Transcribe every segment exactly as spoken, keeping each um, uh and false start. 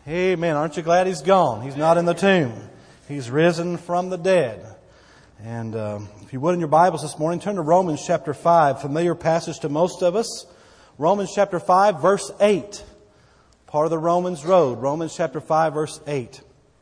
Amen. Aren't you glad He's gone? He's not in the tomb. He's risen from the dead. And um, if you would in your Bibles this morning, turn to Romans chapter five, familiar passage to most of us. Romans chapter five, verse eight. Part of the Romans road. Romans chapter five, verse eight.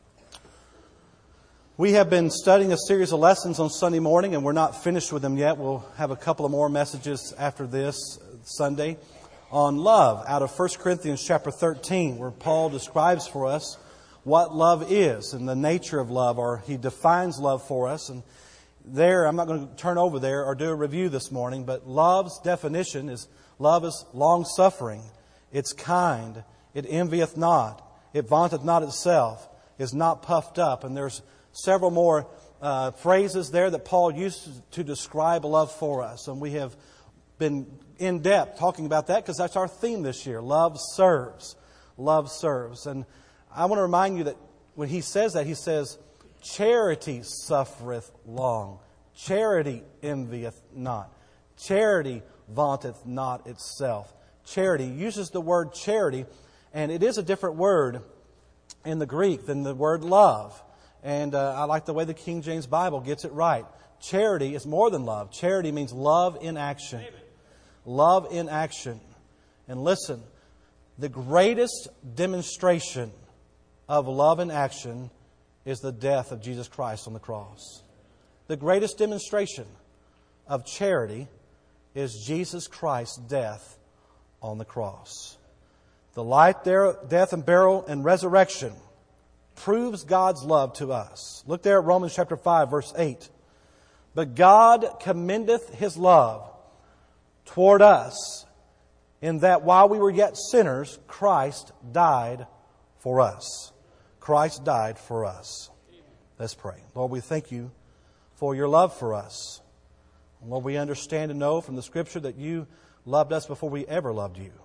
We have been studying a series of lessons on Sunday morning, and we're not finished with them yet. We'll have a couple of more messages after this Sunday on love out of First Corinthians chapter thirteen, where Paul describes for us what love is and the nature of love, or he defines love for us. And there, I'm not going to turn over there or do a review this morning, but love's definition is love is long-suffering, it's kind, it envieth not, it vaunteth not itself, is not puffed up. And there's several more uh, phrases there that Paul used to describe love for us. And we have been in depth talking about that because that's our theme this year. Love serves. Love serves. And I want to remind you that when he says that, he says, charity suffereth long. Charity envieth not. Charity vaunteth not itself. Charity uses the word charity, and it is a different word in the Greek than the word love. And uh, I like the way the King James Bible gets it right. Charity is more than love. Charity means love in action. Amen. Love in action. And listen, the greatest demonstration of love in action is the death of Jesus Christ on the cross. The greatest demonstration of charity is Jesus Christ's death on the cross. The life, death, and burial and resurrection proves God's love to us. Look there at Romans chapter five, verse eight. But God commendeth His love toward us, in that while we were yet sinners, Christ died for us. Christ died for us. Let's pray. Lord, we thank You for Your love for us. Lord, we understand and know from the Scripture that You loved us before we ever loved You.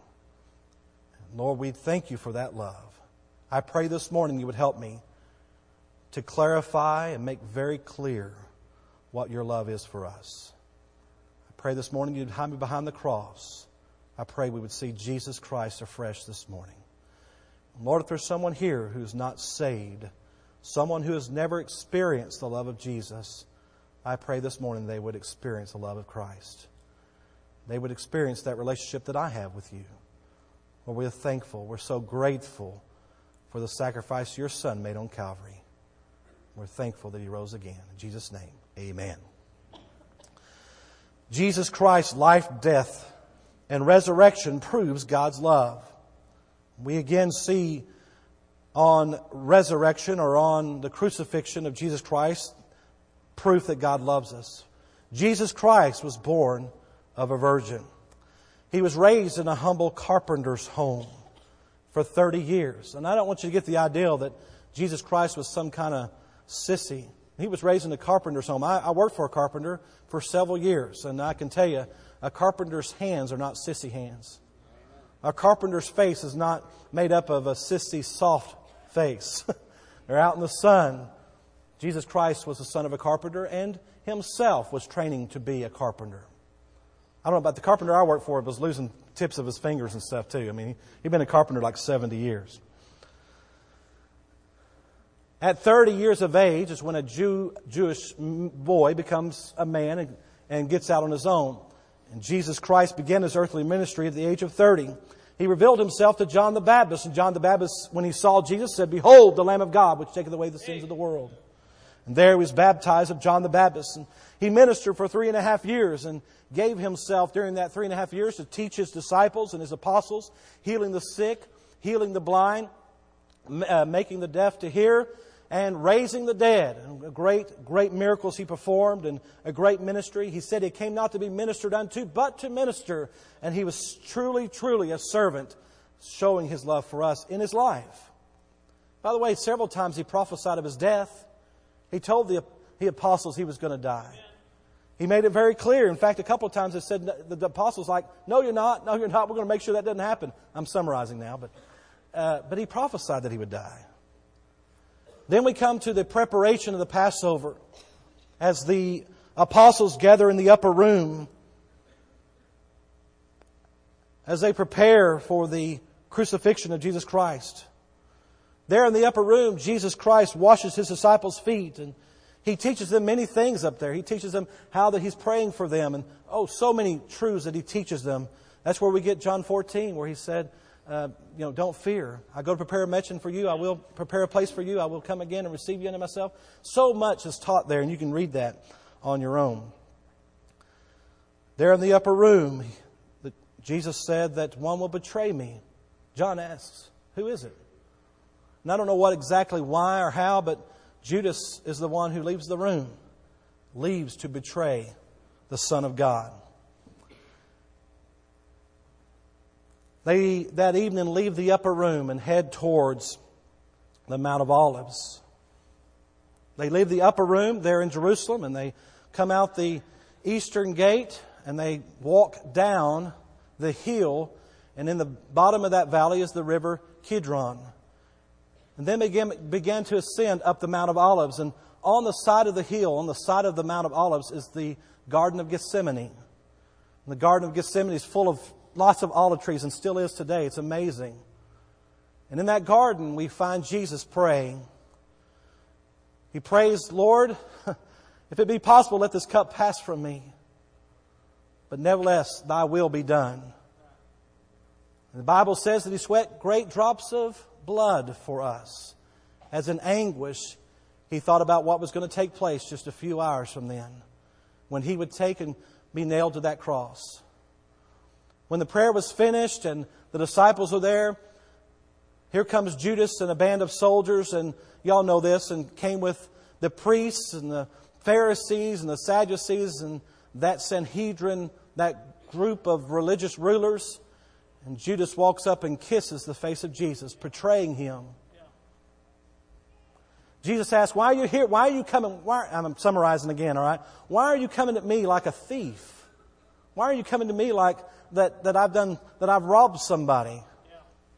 Lord, we thank You for that love. I pray this morning You would help me to clarify and make very clear what Your love is for us. I pray this morning You'd hide me behind the cross. I pray we would see Jesus Christ afresh this morning. Lord, if there's someone here who's not saved, someone who has never experienced the love of Jesus, I pray this morning they would experience the love of Christ. They would experience that relationship that I have with You. Lord, we're thankful. We're so grateful for the sacrifice Your Son made on Calvary. We're thankful that He rose again. In Jesus' name, amen. Jesus Christ's life, death, and resurrection proves God's love. We again see on resurrection or on the crucifixion of Jesus Christ proof that God loves us. Jesus Christ was born of a virgin. He was raised in a humble carpenter's home for thirty years. And I don't want you to get the idea that Jesus Christ was some kind of sissy. He was raised in a carpenter's home. I, I worked for a carpenter for several years, and I can tell you, a carpenter's hands are not sissy hands. A carpenter's face is not made up of a sissy, soft face. They're out in the sun. Jesus Christ was the son of a carpenter and Himself was training to be a carpenter. I don't know about the carpenter I worked for, was losing tips of his fingers and stuff too. I mean, he'd been a carpenter like seventy years. At thirty years of age is when a Jew, Jewish boy becomes a man and, and gets out on his own. And Jesus Christ began His earthly ministry at the age of thirty. He revealed Himself to John the Baptist. And John the Baptist, when he saw Jesus, said, "Behold, the Lamb of God, which taketh away the sins of the world." And there he was baptized of John the Baptist. And he ministered for three and a half years and gave himself during that three and a half years to teach His disciples and His apostles, healing the sick, healing the blind, uh, making the deaf to hear, and raising the dead. And great, great miracles He performed and a great ministry. He said He came not to be ministered unto, but to minister. And He was truly, truly a servant, showing His love for us in His life. By the way, several times He prophesied of His death. He told the, the apostles He was going to die. He made it very clear. In fact, a couple of times it said the, the apostles like, "No, you're not. No, you're not. We're going to make sure that doesn't happen." I'm summarizing now, but uh, but He prophesied that He would die. Then we come to the preparation of the Passover. As the apostles gather in the upper room, as they prepare for the crucifixion of Jesus Christ, There in the upper room, Jesus Christ washes His disciples' feet, and He teaches them many things up there. He teaches them how that He's praying for them, and oh, so many truths that He teaches them. That's where we get John fourteen, where He said, uh, you know, don't fear. I go to prepare a mansion for you. I will prepare a place for you. I will come again and receive you unto myself. So much is taught there, and you can read that on your own. There in the upper room, Jesus said that one will betray me. John asks, who is it? And I don't know what exactly why or how, but Judas is the one who leaves the room, leaves to betray the Son of God. They, that evening, leave the upper room and head towards the Mount of Olives. They leave the upper room there in Jerusalem, and they come out the eastern gate, and they walk down the hill, and in the bottom of that valley is the river Kidron. And then began, began to ascend up the Mount of Olives. And on the side of the hill, on the side of the Mount of Olives, is the Garden of Gethsemane. And the Garden of Gethsemane is full of lots of olive trees and still is today. It's amazing. And in that garden, we find Jesus praying. He prays, Lord, if it be possible, let this cup pass from me. But nevertheless, Thy will be done. And the Bible says that He sweat great drops of blood for us. As in anguish, He thought about what was going to take place just a few hours from then, when He would take and be nailed to that cross. When the prayer was finished and the disciples were there, here comes Judas and a band of soldiers, and y'all know this, and came with the priests and the Pharisees and the Sadducees and that Sanhedrin, that group of religious rulers. And Judas walks up and kisses the face of Jesus, betraying Him. Yeah. Jesus asks, why are you here? Why are you coming? Why, I'm summarizing again, all right? Why are you coming at me like a thief? Why are you coming to me like that, that I've done, that I've robbed somebody? Yeah.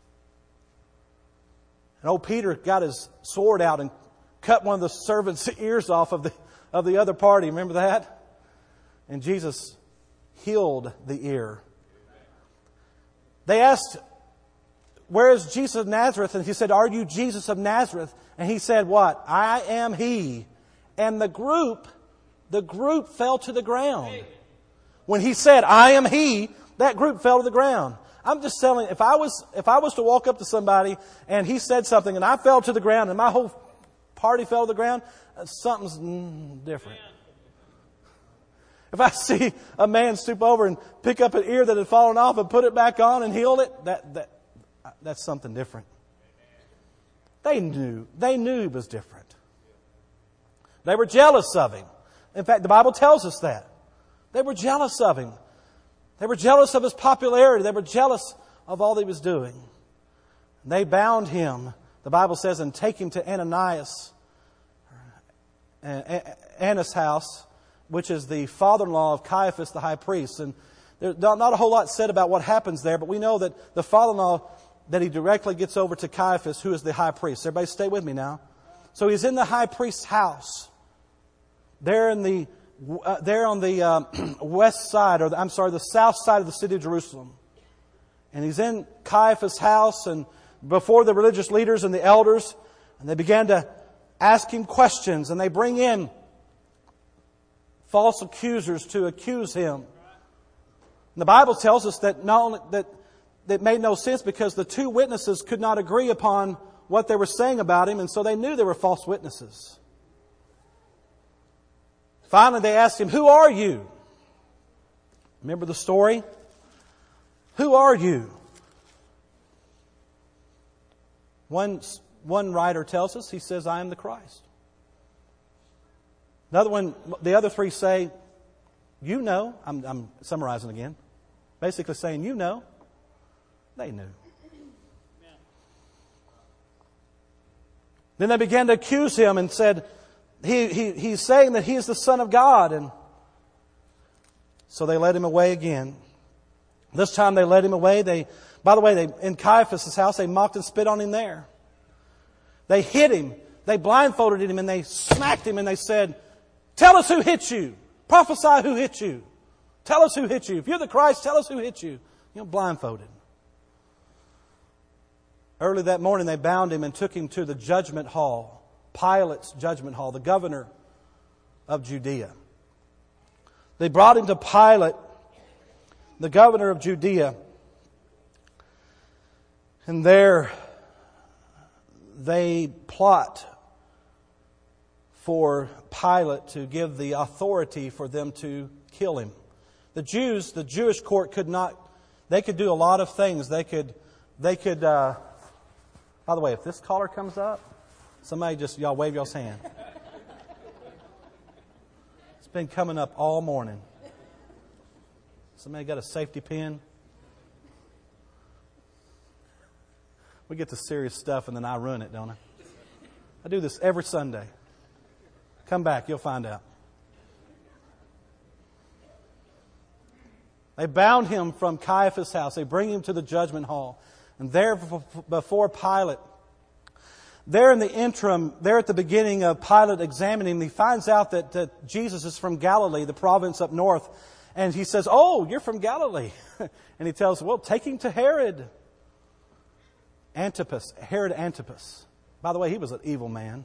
And old Peter got his sword out and cut one of the servants' ears off of the, of the other party. Remember that? And Jesus healed the ear. They asked, where is Jesus of Nazareth? And He said, are you Jesus of Nazareth? And He said, what? I am He. And the group, the group fell to the ground. When He said, I am He, that group fell to the ground. I'm just telling you, if I was, if I was to walk up to somebody and he said something and I fell to the ground and my whole party fell to the ground, something's different. If I see a man stoop over and pick up an ear that had fallen off and put it back on and heal it, that, that that's something different. They knew. They knew He was different. They were jealous of Him. In fact, the Bible tells us that. They were jealous of Him. They were jealous of His popularity. They were jealous of all He was doing. They bound Him, the Bible says, and take Him to Ananias, Annas' house, which is the father-in-law of Caiaphas, the high priest. And there's not a whole lot said about what happens there, but we know that the father-in-law, that he directly gets over to Caiaphas, who is the high priest. Everybody stay with me now. So he's in the high priest's house, there in the uh, there on the uh, west side, or the, I'm sorry, the south side of the city of Jerusalem. And he's in Caiaphas' house, and before the religious leaders and the elders, and they began to ask him questions, and they bring in false accusers to accuse him. And the Bible tells us that not only that that made no sense because the two witnesses could not agree upon what they were saying about him, and so they knew they were false witnesses. Finally, they asked him, "Who are you?" Remember the story? Who are you? One one writer tells us, he says, "I am the Christ." Another one, the other three say, "You know." I'm, I'm summarizing again. Basically saying, "You know." They knew. Then they began to accuse him and said, he, he, he's saying that he is the Son of God. And so they led him away again. This time they led him away. They, by the way, they, in Caiaphas' house, they mocked and spit on him there. They hit him. They blindfolded him and they smacked him and they said, "Tell us who hit you. Prophesy who hit you. Tell us who hit you. If you're the Christ, tell us who hit you." You know, blindfolded. Early that morning they bound him and took him to the judgment hall, Pilate's judgment hall, the governor of Judea. They brought him to Pilate, the governor of Judea. And there they plot for Pilate to give the authority for them to kill him. The Jews, the Jewish court could not, they could do a lot of things. They could, they could, uh, by the way, if this collar comes up, somebody just, y'all wave y'all's hand. It's been coming up all morning. Somebody got a safety pin? We get to serious stuff and then I ruin it, don't I? I do this every Sunday. Come back, you'll find out. They bound him from Caiaphas' house. They bring him to the judgment hall. And there before Pilate, there in the interim, there at the beginning of Pilate examining him, he finds out that, that Jesus is from Galilee, the province up north. And he says, "Oh, you're from Galilee." And he tells him, "Well, take him to Herod." Antipas, Herod Antipas. By the way, he was an evil man.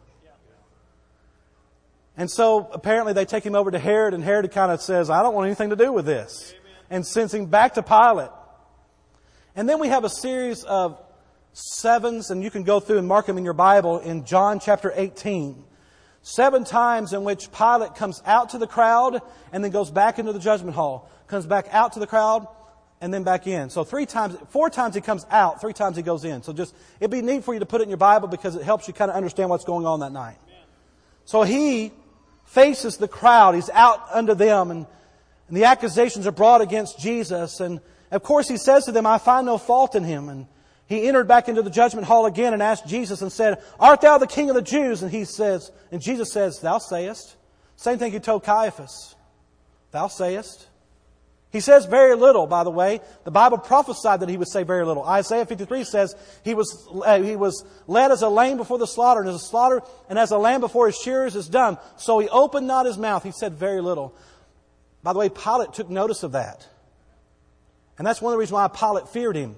And so apparently they take him over to Herod, and Herod kind of says, "I don't want anything to do with this." Amen. And sends him back to Pilate. And then we have a series of sevens, and you can go through and mark them in your Bible in John chapter eighteen. Seven times in which Pilate comes out to the crowd and then goes back into the judgment hall. Comes back out to the crowd and then back in. So three times, four times he comes out, three times he goes in. So just, it'd be neat for you to put it in your Bible because it helps you kind of understand what's going on that night. So he faces the crowd. He's out under them, and, and the accusations are brought against Jesus. And of course he says to them, "I find no fault in him." And he entered back into the judgment hall again and asked Jesus and said, "Art thou the King of the Jews?" And he says, and Jesus says, "Thou sayest." Same thing he told Caiaphas. "Thou sayest." He says very little, by the way. The Bible prophesied that he would say very little. Isaiah fifty-three says he was uh, he was led as a lamb before the slaughter, and as a slaughter, and as a lamb before his shearers is dumb. So he opened not his mouth. He said very little. By the way, Pilate took notice of that. And that's one of the reasons why Pilate feared him.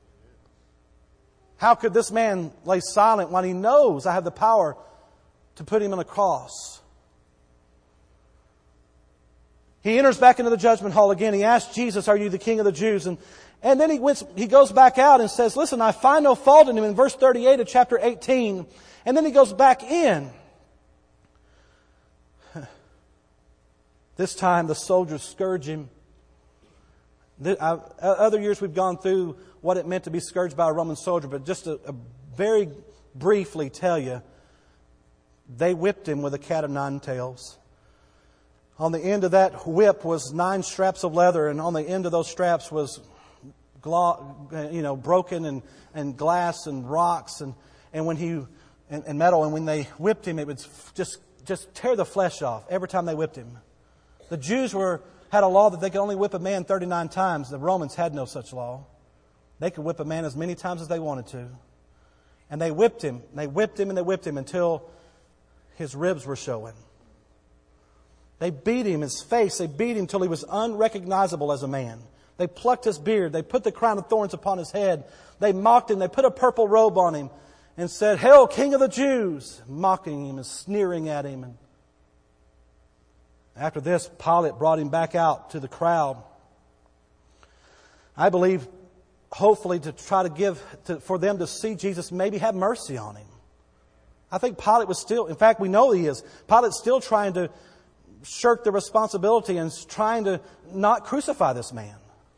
How could this man lay silent when he knows I have the power to put him on a cross? He enters back into the judgment hall again. He asks Jesus, "Are you the King of the Jews?" And, and then he went, he goes back out and says, "Listen, I find no fault in him," in verse thirty-eight of chapter eighteen. And then he goes back in. This time the soldiers scourge him. Other years we've gone through what it meant to be scourged by a Roman soldier, but just to uh, very briefly tell you, they whipped him with a cat of nine tails. On the end of that whip was nine straps of leather, and on the end of those straps was, you know, broken and, and glass and rocks and, and when he and, and metal. And when they whipped him, it would just just tear the flesh off every time they whipped him. The Jews were had a law that they could only whip a man thirty-nine times. The Romans had no such law. They could whip a man as many times as they wanted to. And they whipped him. They whipped him and they whipped him until his ribs were showing. They beat him, his face. They beat him till he was unrecognizable as a man. They plucked his beard. They put the crown of thorns upon his head. They mocked him. They put a purple robe on him and said, "Hail, King of the Jews!" mocking him and sneering at him. And after this, Pilate brought him back out to the crowd. I believe, hopefully, to try to give, to, for them to see Jesus, maybe have mercy on him. I think Pilate was still, in fact, we know he is. Pilate's still trying to shirk the responsibility and trying to not crucify this man.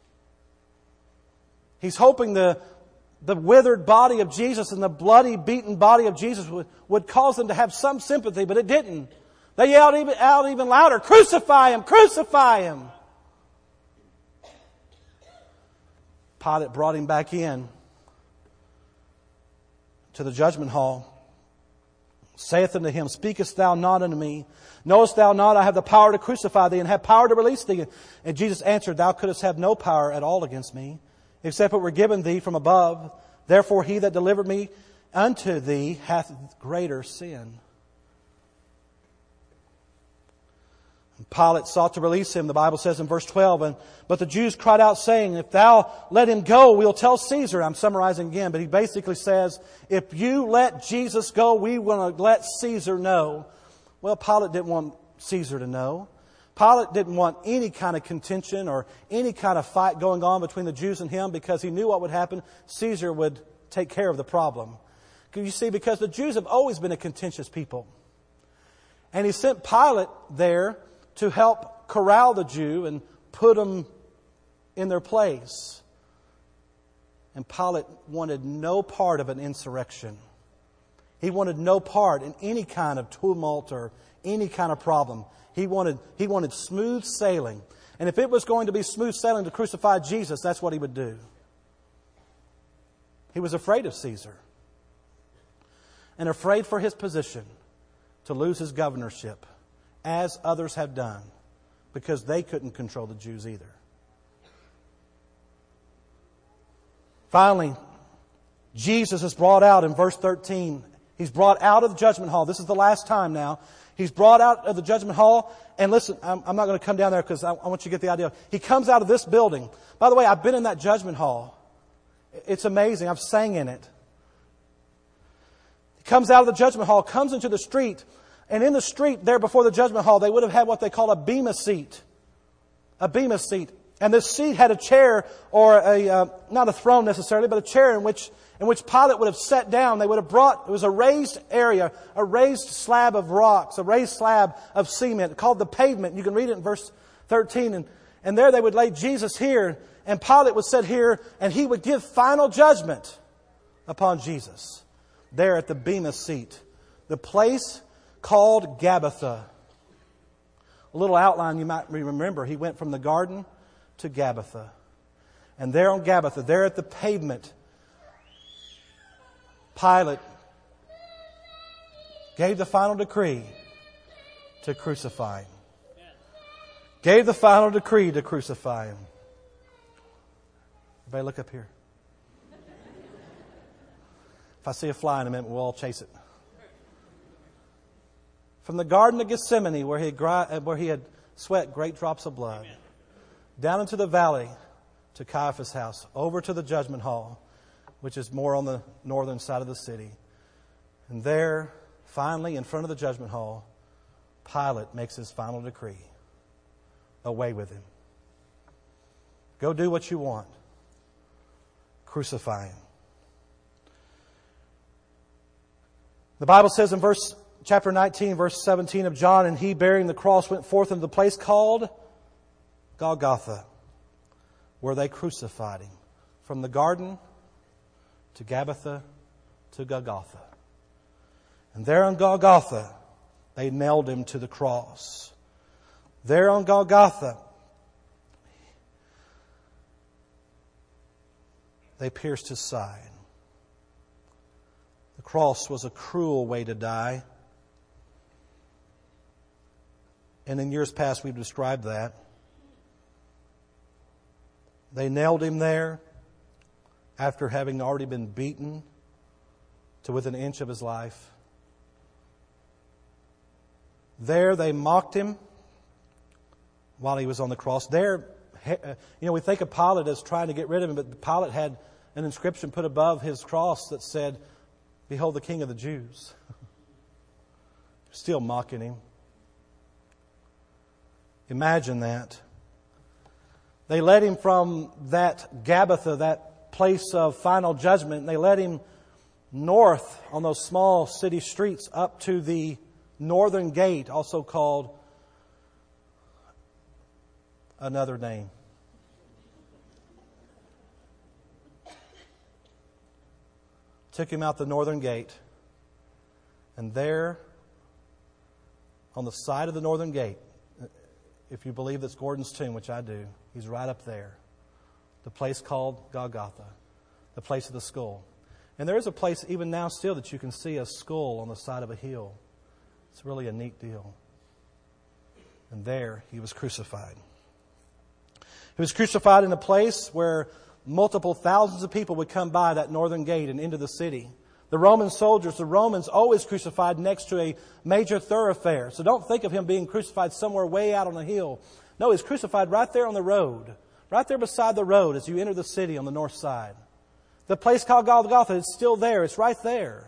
He's hoping the, the withered body of Jesus and the bloody, beaten body of Jesus would, would cause them to have some sympathy, but it didn't. They yelled even, out even louder, "Crucify him! Crucify him!" Pilate brought him back in to the judgment hall. Saith unto him, "Speakest thou not unto me? Knowest thou not I have the power to crucify thee and have power to release thee?" And Jesus answered, "Thou couldst have no power at all against me, except it were given thee from above. Therefore he that delivered me unto thee hath greater sin." Pilate sought to release him, the Bible says in verse twelve, and but the Jews cried out saying, if thou let him go, we'll tell Caesar. I'm summarizing again, but he basically says, if you let Jesus go, we want to let Caesar know. Well, Pilate didn't want Caesar to know. Pilate didn't want any kind of contention or any kind of fight going on between the Jews and him, because he knew what would happen. Caesar would take care of the problem. You see, because the Jews have always been a contentious people. And he sent Pilate there to help corral the Jew and put them in their place. And Pilate wanted no part of an insurrection. He wanted no part in any kind of tumult or any kind of problem. He wanted, he wanted smooth sailing. And if it was going to be smooth sailing to crucify Jesus, that's what he would do. He was afraid of Caesar. And afraid for his position to lose his governorship, as others have done, because they couldn't control the Jews either. Finally, Jesus is brought out in verse thirteen. He's brought out of the judgment hall. This is the last time now. He's brought out of the judgment hall. And listen, I'm, I'm not going to come down there because I, I want you to get the idea. He comes out of this building. By the way, I've been in that judgment hall. It's amazing. I've sang in it. He comes out of the judgment hall, comes into the street. And in the street there before the judgment hall, they would have had what they call a bema seat. A bema seat. And this seat had a chair, or a, uh, not a throne necessarily, but a chair in which, in which Pilate would have sat down. They would have brought, it was a raised area, a raised slab of rocks, a raised slab of cement called the pavement. You can read it in verse thirteen. And, and there they would lay Jesus here, and Pilate would sit here, and he would give final judgment upon Jesus. There at the bema seat. The place called Gabbatha. A little outline you might remember. He went from the garden to Gabbatha. And there on Gabbatha, there at the pavement, Pilate gave the final decree to crucify him. Gave the final decree to crucify him. Everybody look up here. If I see a fly in a minute, we'll all chase it. From the Garden of Gethsemane, where he had, where he had sweat great drops of blood, Amen. Down into the valley to Caiaphas' house, over to the judgment hall, which is more on the northern side of the city. And there, finally, in front of the judgment hall, Pilate makes his final decree. Away with him. Go do what you want. Crucify him. The Bible says in verse chapter nineteen, verse seventeen of John, and he, bearing the cross, went forth into the place called Golgotha, where they crucified him. From the garden to Gabbatha to Golgotha. And there on Golgotha, they nailed him to the cross. There on Golgotha, they pierced his side. The cross was a cruel way to die. And in years past, we've described that. They nailed him there after having already been beaten to within an inch of his life. There they mocked him while he was on the cross. There, you know, we think of Pilate as trying to get rid of him, but Pilate had an inscription put above his cross that said, "Behold the King of the Jews." Still mocking him. Imagine that. They led him from that Gabbatha, that place of final judgment, and they led him north on those small city streets up to the northern gate, also called another name. Took him out the northern gate, and there, on the side of the northern gate, if you believe that's Gordon's tomb, which I do, he's right up there. The place called Golgotha, the place of the skull. And there is a place even now still that you can see a skull on the side of a hill. It's really a neat deal. And there he was crucified. He was crucified in a place where multiple thousands of people would come by that northern gate and into the city. The Roman soldiers, the Romans always crucified next to a major thoroughfare. So don't think of Him being crucified somewhere way out on a hill. No, He's crucified right there on the road. Right there beside the road as you enter the city on the north side. The place called Golgotha is still there. It's right there.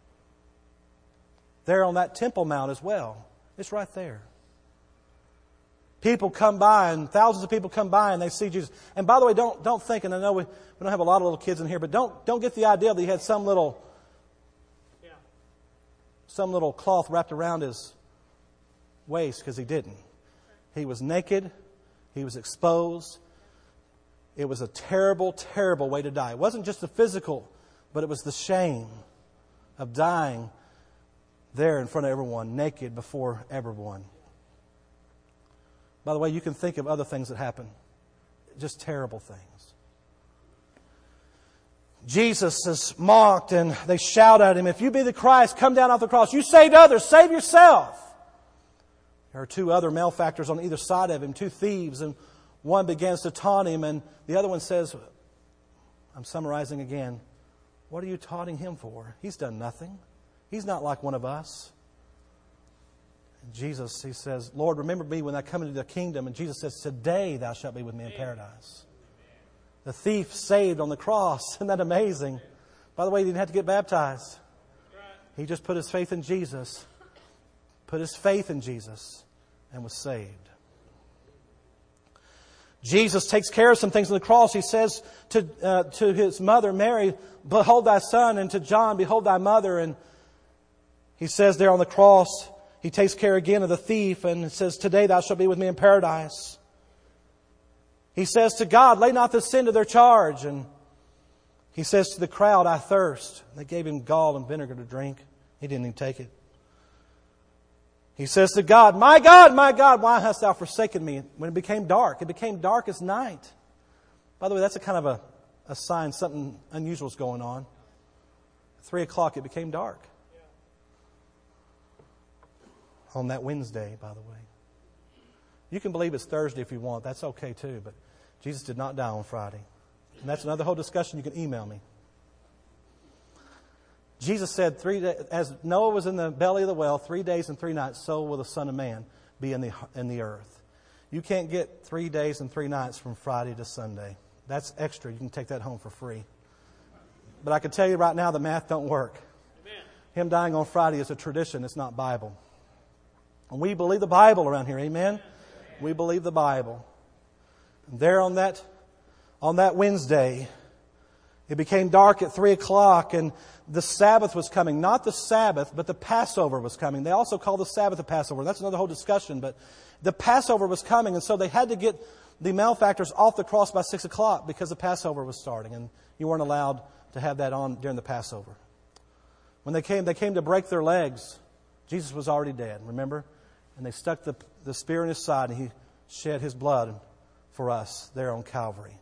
There on that Temple Mount as well. It's right there. People come by, and thousands of people come by, and they see Jesus. And by the way, don't don't think, and I know we, we don't have a lot of little kids in here, but don't don't get the idea that He had some little yeah. some little cloth wrapped around His waist, because He didn't. He was naked. He was exposed. It was a terrible, terrible way to die. It wasn't just the physical, but it was the shame of dying there in front of everyone, naked before everyone. By the way, you can think of other things that happened. Just terrible things. Jesus is mocked, and they shout at Him, "If you be the Christ, come down off the cross. You saved others, save yourself." There are two other malefactors on either side of Him, two thieves, and one begins to taunt Him, and the other one says, I'm summarizing again, "What are you taunting Him for? He's done nothing. He's not like one of us." And Jesus, He says, "Lord, remember me when I come into the kingdom." And Jesus says, "Today thou shalt be with me in paradise." The thief saved on the cross. Isn't that amazing? By the way, he didn't have to get baptized. He just put his faith in Jesus, put his faith in Jesus, and was saved. Jesus takes care of some things on the cross. He says to uh, to His mother, Mary, "Behold thy son," and to John, "Behold thy mother." And He says there on the cross, He takes care again of the thief, and it says, "Today thou shalt be with me in paradise." He says to God, "Lay not this sin to their charge." And He says to the crowd, "I thirst." They gave Him gall and vinegar to drink. He didn't even take it. He says to God, "My God, my God, why hast thou forsaken me?" When it became dark, it became dark as night. By the way, that's a kind of a, a sign something unusual is going on. At three o'clock, it became dark. On that Wednesday, by the way. You can believe it's Thursday if you want. That's okay too. But Jesus did not die on Friday. And that's another whole discussion. You can email me. Jesus said, three days, as Noah was in the belly of the well, three days and three nights, so will the Son of Man be in the in the earth. You can't get three days and three nights from Friday to Sunday. That's extra. You can take that home for free. But I can tell you right now, the math don't work. Amen. Him dying on Friday is a tradition. It's not Bible. And we believe the Bible around here. Amen? Amen. We believe the Bible. And there on that on that Wednesday, it became dark at three o'clock, and the Sabbath was coming. Not the Sabbath, but the Passover was coming. They also call the Sabbath the Passover. That's another whole discussion. But the Passover was coming, and so they had to get the malefactors off the cross by six o'clock because the Passover was starting, and you weren't allowed to have that on during the Passover. When they came, they came to break their legs. Jesus was already dead, remember? And they stuck the, the spear in His side, and He shed His blood for us there on Calvary.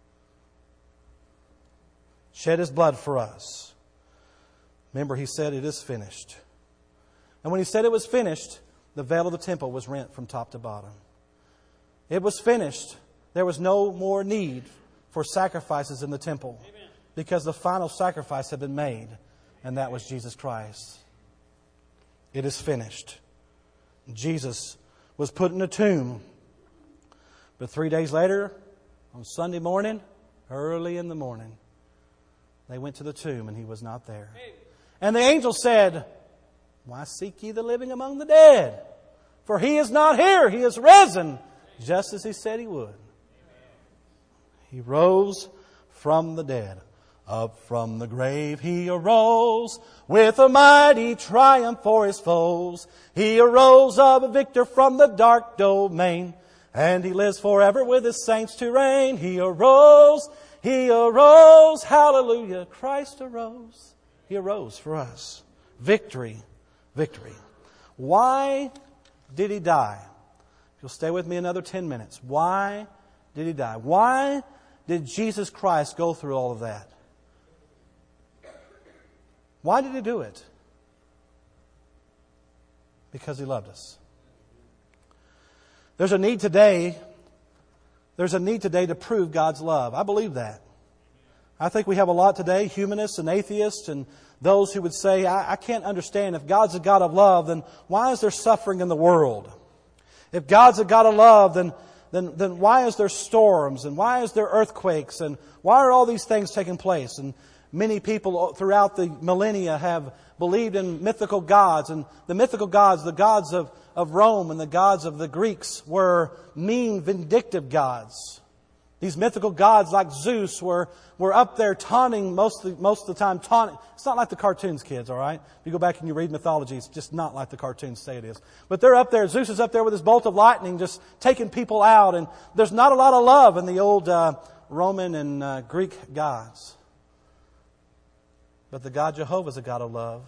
Shed His blood for us. Remember, He said, "It is finished." And when He said it was finished, the veil of the temple was rent from top to bottom. It was finished. There was no more need for sacrifices in the temple. Amen. Because the final sacrifice had been made, and that was Jesus Christ. It is finished. Jesus was put in a tomb. But three days later, on Sunday morning, early in the morning, they went to the tomb, and He was not there. And the angel said, "Why seek ye the living among the dead? For He is not here. He is risen, just as He said He would." He rose from the dead. Up from the grave He arose, with a mighty triumph for His foes. He arose a victor from the dark domain, and He lives forever with His saints to reign. He arose, He arose, hallelujah, Christ arose. He arose for us. Victory, victory. Why did He die? If you'll stay with me another ten minutes. Why did He die? Why did Jesus Christ go through all of that? Why did He do it? Because He loved us. There's a need today, there's a need today to prove God's love. I believe that. I think we have a lot today, humanists and atheists and those who would say, I, I can't understand. If God's a God of love, then why is there suffering in the world? If God's a God of love, then, then, then why is there storms? And why is there earthquakes? And why are all these things taking place? And many people throughout the millennia have believed in mythical gods. And the mythical gods, the gods of, of Rome and the gods of the Greeks, were mean, vindictive gods. These mythical gods like Zeus were, were up there taunting most of, the, most of the time. Taunting. It's not like the cartoons, kids, all right? If you go back and you read mythology, it's just not like the cartoons say it is. But they're up there. Zeus is up there with his bolt of lightning just taking people out. And there's not a lot of love in the old uh, Roman and uh, Greek gods. But the God Jehovah is a God of love.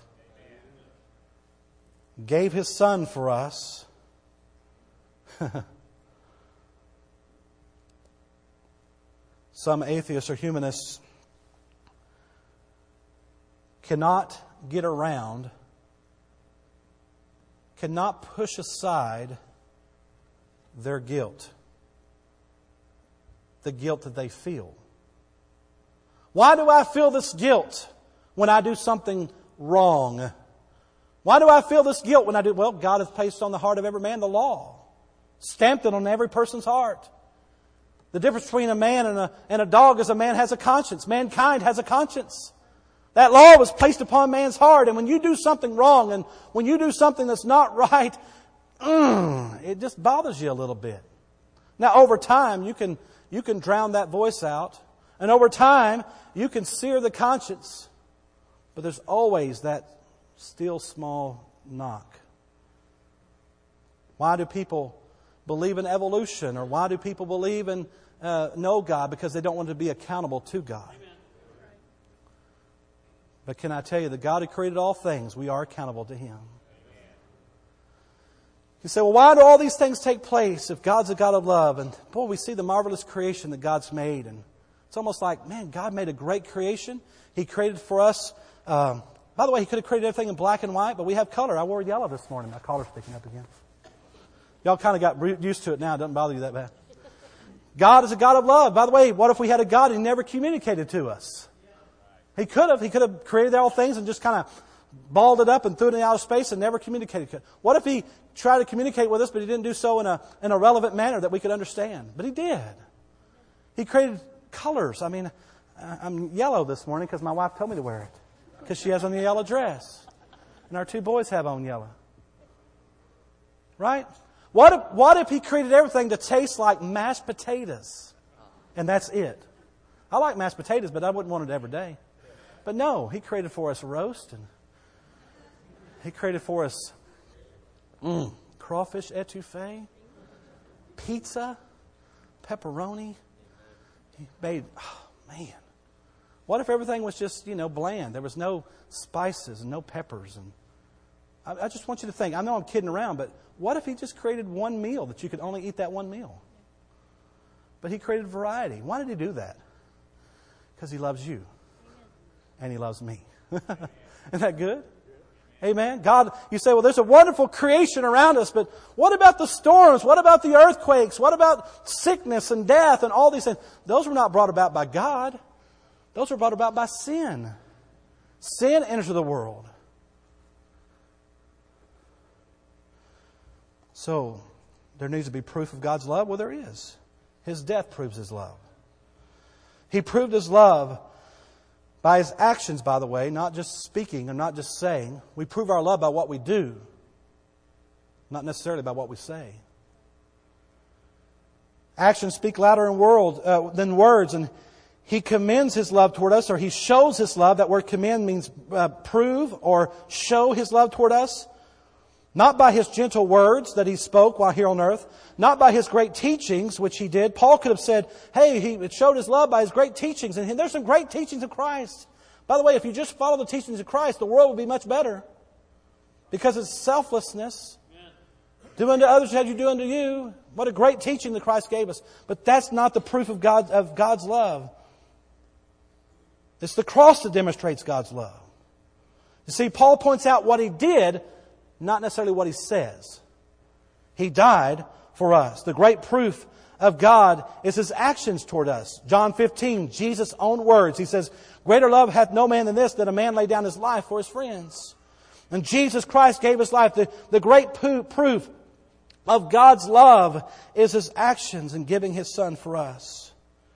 Gave His Son for us. Some atheists or humanists cannot get around, cannot push aside their guilt. The guilt that they feel. Why do I feel this guilt when I do something wrong? Why do I feel this guilt when I do? Well, God has placed on the heart of every man the law. Stamped it on every person's heart. The difference between a man and a, and a dog is a man has a conscience. Mankind has a conscience. That law was placed upon man's heart. And when you do something wrong and when you do something that's not right, mm, it just bothers you a little bit. Now, over time, you can, you can drown that voice out. And over time, you can sear the conscience. But there's always that still small knock. Why do people believe in evolution? Or why do people believe in uh, no God? Because they don't want to be accountable to God. Amen. But can I tell you, the God who created all things, we are accountable to Him. Amen. You say, well, why do all these things take place if God's a God of love? And boy, we see the marvelous creation that God's made. And it's almost like, man, God made a great creation. He created for us. Um, by the way, He could have created everything in black and white, but we have color. I wore yellow this morning. My collar's sticking up again. Y'all kind of got used to it now. It doesn't bother you that bad. God is a God of love. By the way, what if we had a God who never communicated to us? He could have. He could have created all things and just kind of balled it up and threw it in outer space and never communicated. What if He tried to communicate with us, but He didn't do so in a, in a relevant manner that we could understand? But He did. He created colors. I mean, I'm yellow this morning because my wife told me to wear it. Because she has on the yellow dress. And our two boys have on yellow. Right? What if, what if He created everything to taste like mashed potatoes? And that's it. I like mashed potatoes, but I wouldn't want it every day. But no, He created for us roast. And He created for us mm, crawfish etouffee, pizza, pepperoni. He made, oh man. What if everything was just, you know, bland? There was no spices and no peppers. And I, I just want you to think, I know I'm kidding around, but what if He just created one meal that you could only eat that one meal? But He created variety. Why did He do that? Because He loves you. And He loves me. Isn't that good? Amen. God, you say, well, there's a wonderful creation around us, but what about the storms? What about the earthquakes? What about sickness and death and all these things? Those were not brought about by God. Those were brought about by sin. Sin enters the world. So, there needs to be proof of God's love? Well, there is. His death proves His love. He proved His love by His actions, by the way, not just speaking and not just saying. We prove our love by what we do, not necessarily by what we say. Actions speak louder in world, uh, than words, and He commends His love toward us, or He shows His love. That word commend means uh, prove or show His love toward us. Not by His gentle words that He spoke while here on earth. Not by His great teachings, which He did. Paul could have said, hey, He showed His love by His great teachings. And there's some great teachings of Christ. By the way, if you just follow the teachings of Christ, the world would be much better. Because it's selflessness. Do unto others as you do unto you. What a great teaching that Christ gave us. But that's not the proof of God, of God's love. It's the cross that demonstrates God's love. You see, Paul points out what He did, not necessarily what He says. He died for us. The great proof of God is His actions toward us. John fifteen, Jesus' own words. He says, greater love hath no man than this, that a man lay down his life for his friends. And Jesus Christ gave His life. The, the great proof of God's love is His actions in giving His Son for us.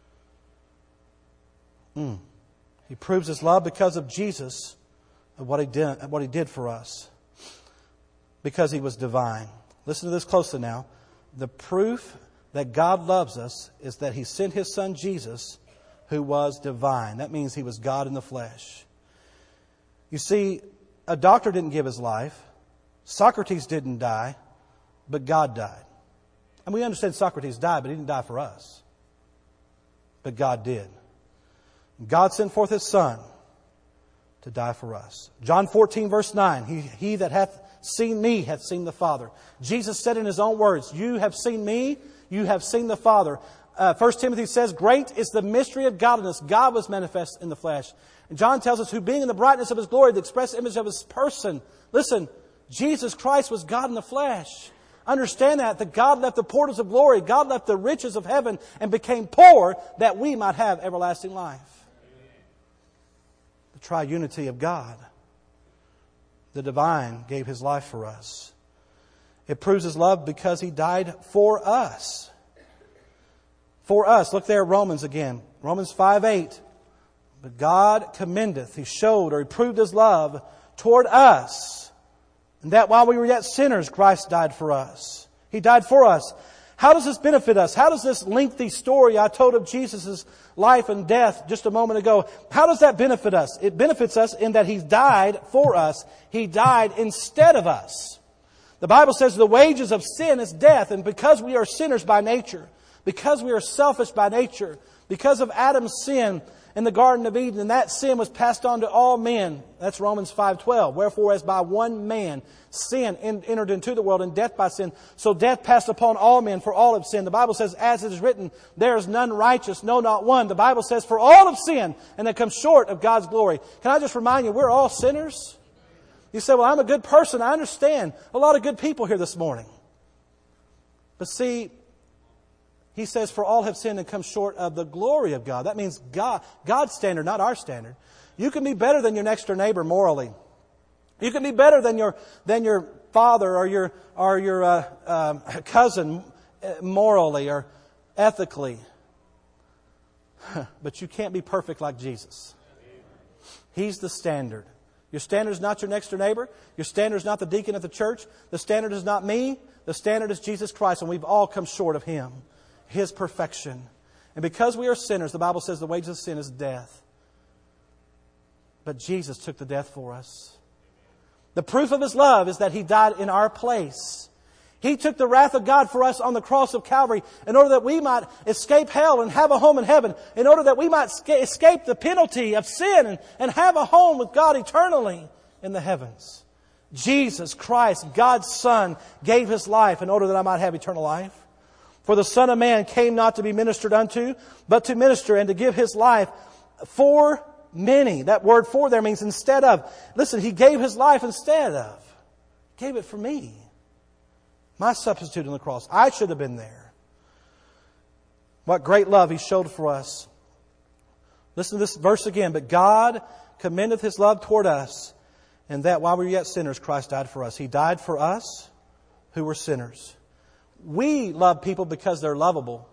Mm. He proves His love because of Jesus, of what He did, what He did for us. Because He was divine. Listen to this closely now. The proof that God loves us is that He sent His Son Jesus, who was divine. That means He was God in the flesh. You see, a doctor didn't give his life. Socrates didn't die, but God died. And we understand Socrates died, but he didn't die for us. But God did. God sent forth His Son to die for us. John fourteen, verse nine, He, he that hath seen me hath seen the Father. Jesus said in His own words, you have seen me, you have seen the Father. Uh, First Timothy says, great is the mystery of godliness. God was manifest in the flesh. And John tells us, who being in the brightness of His glory, the express image of His person. Listen, Jesus Christ was God in the flesh. Understand that, that God left the portals of glory, God left the riches of heaven and became poor that we might have everlasting life. The triunity of God. The divine gave His life for us. It proves His love because He died for us. For us. Look there at Romans again. Romans five eight. But God commendeth, He showed or He proved His love toward us. And that while we were yet sinners, Christ died for us. He died for us. How does this benefit us? How does this lengthy story I told of Jesus' life and death just a moment ago, how does that benefit us? It benefits us in that He died for us. He died instead of us. The Bible says the wages of sin is death. And because we are sinners by nature, because we are selfish by nature, because of Adam's sin in the Garden of Eden, and that sin was passed on to all men. That's Romans five twelve. Wherefore, as by one man sin entered into the world, and death by sin, so death passed upon all men, for all have sinned. The Bible says, as it is written, there is none righteous, no, not one. The Bible says, for all have sinned, and they come short of God's glory. Can I just remind you, we're all sinners? You say, well, I'm a good person. I understand. A lot of good people here this morning. But see, He says, for all have sinned and come short of the glory of God. That means God, God's standard, not our standard. You can be better than your next door neighbor morally. You can be better than your than your father or your or your uh, uh, cousin morally or ethically. But you can't be perfect like Jesus. He's the standard. Your standard is not your next door neighbor. Your standard is not the deacon at the church. The standard is not me. The standard is Jesus Christ, and we've all come short of Him. His perfection. And because we are sinners, the Bible says the wages of sin is death. But Jesus took the death for us. The proof of His love is that He died in our place. He took the wrath of God for us on the cross of Calvary in order that we might escape hell and have a home in heaven. In order that we might escape the penalty of sin and, and have a home with God eternally in the heavens. Jesus Christ, God's Son, gave His life in order that I might have eternal life. For the Son of Man came not to be ministered unto, but to minister and to give His life for many. That word for there means instead of. Listen, He gave His life instead of. He gave it for me. My substitute on the cross. I should have been there. What great love He showed for us. Listen to this verse again. But God commendeth His love toward us, and that while we were yet sinners, Christ died for us. He died for us who were sinners. We love people because they're lovable.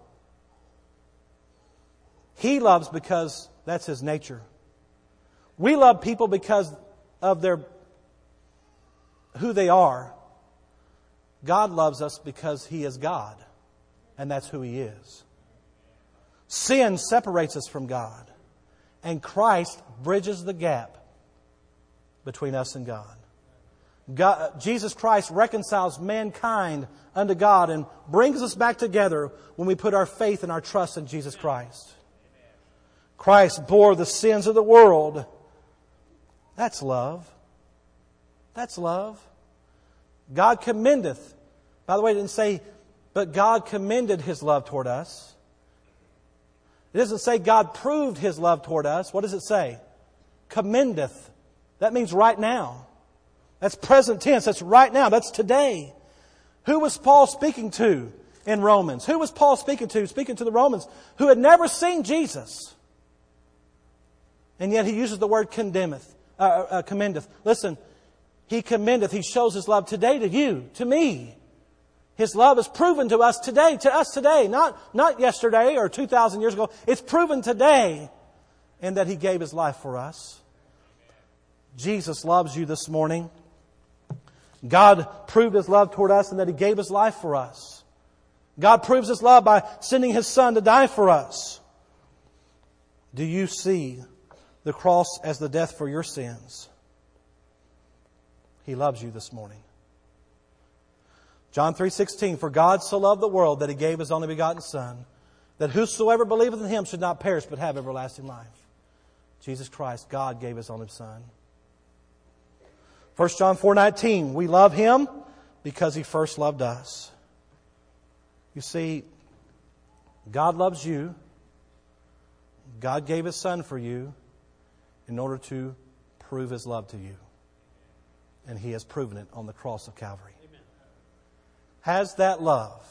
He loves because that's His nature. We love people because of their who they are. God loves us because He is God, and that's who He is. Sin separates us from God, and Christ bridges the gap between us and God. God, Jesus Christ reconciles mankind unto God and brings us back together when we put our faith and our trust in Jesus Christ. Christ bore the sins of the world. That's love. That's love. God commendeth. By the way, it didn't say, but God commended His love toward us. It doesn't say God proved His love toward us. What does it say? Commendeth. That means right now. That's present tense. That's right now. That's today. Who was Paul speaking to? in Romans. Who was Paul speaking to? Speaking to the Romans who had never seen Jesus. And yet he uses the word condemneth, uh, uh, commendeth. Listen, he commendeth, he shows his love today to you, to me. His love is proven to us today, to us today, not, not yesterday or two thousand years ago. It's proven today in that he gave his life for us. Jesus loves you this morning. God proved his love toward us in that he gave his life for us. God proves his love by sending his Son to die for us. Do you see the cross as the death for your sins? He loves you this morning. John three sixteen, for God so loved the world that he gave his only begotten Son, that whosoever believeth in him should not perish but have everlasting life. Jesus Christ, God gave his only Son. First John four nineteen, we love him because he first loved us. You see, God loves you. God gave his Son for you in order to prove his love to you. And he has proven it on the cross of Calvary. Amen. Has that love,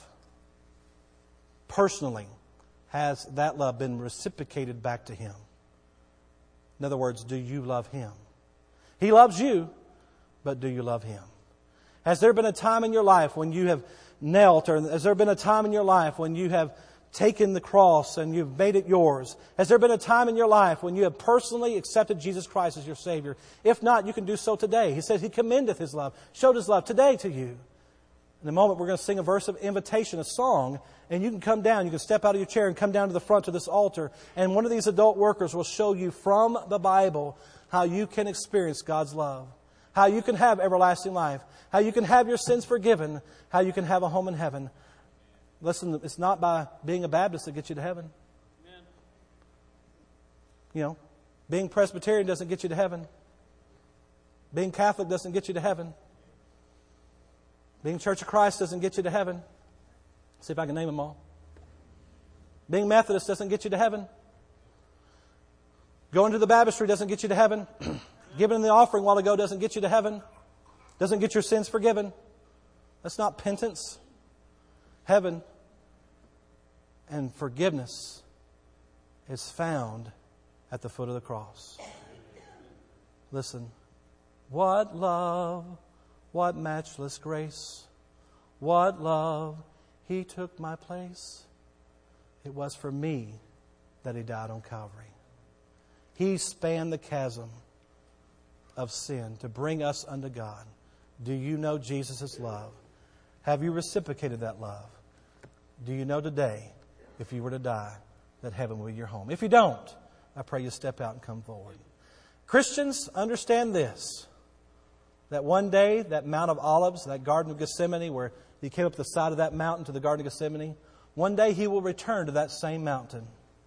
personally, has that love been reciprocated back to him? In other words, do you love him? He loves you, but do you love him? Has there been a time in your life when you have knelt, or has there been a time in your life when you have taken the cross and you've made it yours? Has there been a time in your life when you have personally accepted Jesus Christ as your Savior? If not, you can do so today. He says he commendeth his love, showed his love today to you. In a moment, we're going to sing a verse of invitation, a song, and you can come down. You can step out of your chair and come down to the front of this altar, and one of these adult workers will show you from the Bible how you can experience God's love, how you can have everlasting life, how you can have your sins forgiven, how you can have a home in heaven. Listen, it's not by being a Baptist that gets you to heaven. Amen. You know, being Presbyterian doesn't get you to heaven. Being Catholic doesn't get you to heaven. Being Church of Christ doesn't get you to heaven. See if I can name them all. Being Methodist doesn't get you to heaven. Going to the baptistry doesn't get you to heaven. Giving the offering a while ago doesn't get you to heaven. Doesn't get your sins forgiven. That's not penance. Heaven and forgiveness is found at the foot of the cross. Listen, what love, what matchless grace, what love, he took my place. It was for me that he died on Calvary. He spanned the chasm of sin to bring us unto God. Do you know Jesus' love? Have you reciprocated that love? Do you know today, if you were to die, that heaven will be your home? If you don't, I pray you step out and come forward. Christians, understand this, that one day, that Mount of Olives, that Garden of Gethsemane, where he came up the side of that mountain to the Garden of Gethsemane, one day he will return to that same mountain.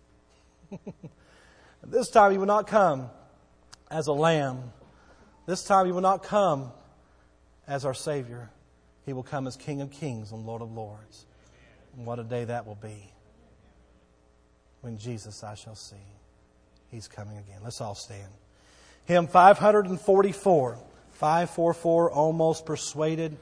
This time he will not come as a lamb. This time he will not come as our Savior. He will come as King of Kings and Lord of Lords. And what a day that will be. When Jesus I shall see. He's coming again. Let's all stand. Hymn five forty-four. five forty-four, Almost Persuaded.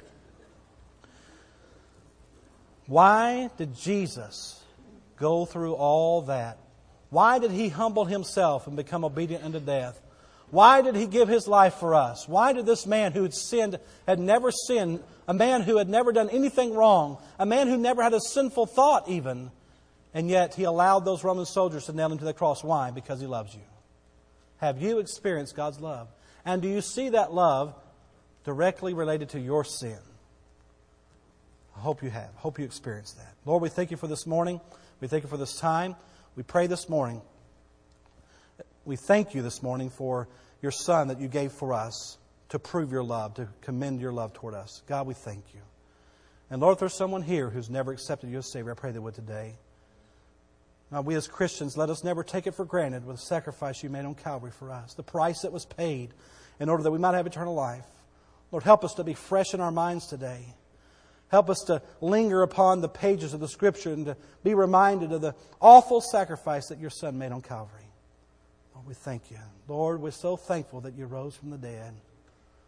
Why did Jesus go through all that? Why did he humble himself and become obedient unto death? Why did he give his life for us? Why did this man who had sinned, had never sinned, a man who had never done anything wrong, a man who never had a sinful thought even, and yet he allowed those Roman soldiers to nail him to the cross? Why? Because he loves you. Have you experienced God's love? And do you see that love directly related to your sin? I hope you have. I hope you experienced that. Lord, we thank you for this morning. We thank you for this time. We pray this morning. We thank you this morning for your Son that you gave for us to prove your love, to commend your love toward us. God, we thank you. And Lord, if there's someone here who's never accepted you as Savior, I pray they would today. Now, we as Christians, let us never take it for granted with the sacrifice you made on Calvary for us, the price that was paid in order that we might have eternal life. Lord, help us to be fresh in our minds today. Help us to linger upon the pages of the Scripture and to be reminded of the awful sacrifice that your Son made on Calvary. Lord, we thank you. Lord, we're so thankful that you rose from the dead,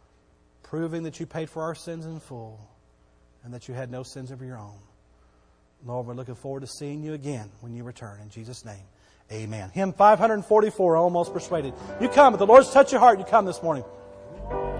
proving that you paid for our sins in full and that you had no sins of your own. Lord, we're looking forward to seeing you again when you return. In Jesus' name, amen. Hymn five forty-four, Almost Persuaded. You come. If the Lord's touched your heart, you come this morning.